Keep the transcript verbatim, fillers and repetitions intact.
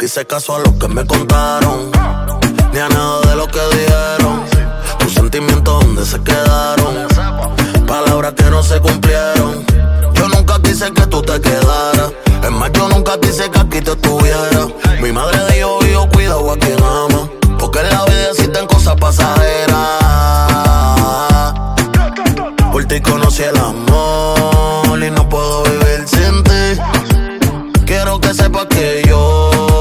nunca hice caso a lo que me contaron, ni a nada de lo que dijeron. Tus sentimientos, ¿dónde se quedaron? Palabras que no se cumplieron. Yo nunca quise que tú te quedaras. Es más, yo nunca quise que aquí te estuviera. Mi madre dijo, hijo, cuidado a quien ama, porque en la vida existen cosas pasajeras. Por ti conocí el amor y no puedo vivir sin ti. Quiero que sepas que